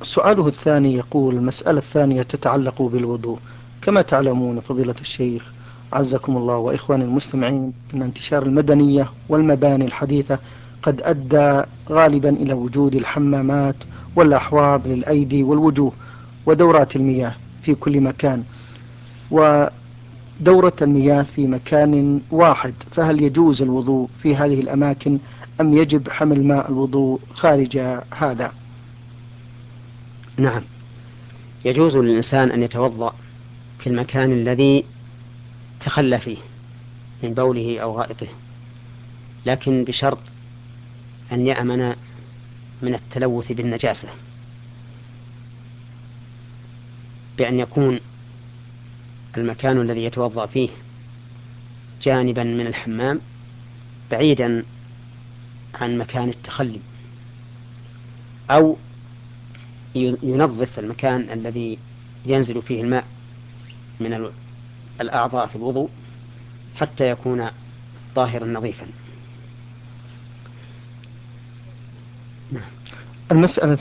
سؤاله الثاني يقول: المسألة الثانية تتعلق بالوضوء. كما تعلمون فضيلة الشيخ عزكم الله وإخواني المستمعين أن انتشار المدنية والمباني الحديثة قد أدى غالبا إلى وجود الحمامات والأحواض للأيدي والوجوه ودورات المياه في كل مكان، ودورة المياه في مكان واحد، فهل يجوز الوضوء في هذه الأماكن أم يجب حمل ماء الوضوء خارج هذا؟ نعم، يجوز للإنسان أن يتوضأ في المكان الذي تخلى فيه من بوله أو غائطه، لكن بشرط أن يأمن من التلوث بالنجاسة، بأن يكون المكان الذي يتوضأ فيه جانبا من الحمام بعيدا عن مكان التخلي، أو ينظف المكان الذي ينزل فيه الماء من الأعضاء في الوضوء حتى يكون طاهرا نظيفا. المسألة